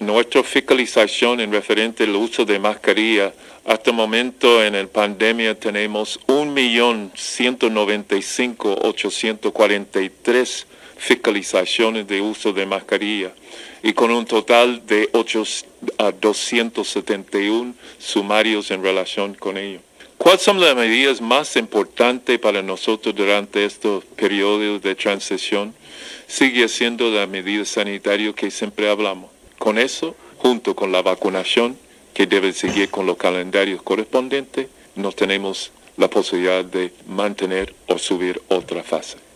Nuestra fiscalización en referente al uso de mascarilla, hasta el momento en la pandemia tenemos 1.195.843 fiscalizaciones de uso de mascarilla y con un total de 271 sumarios en relación con ello. ¿Cuáles son las medidas más importantes para nosotros durante estos periodos de transición? Sigue siendo la medida sanitaria que siempre hablamos. Con eso, junto con la vacunación, que debe seguir con los calendarios correspondientes, nos tenemos la posibilidad de mantener o subir otra fase.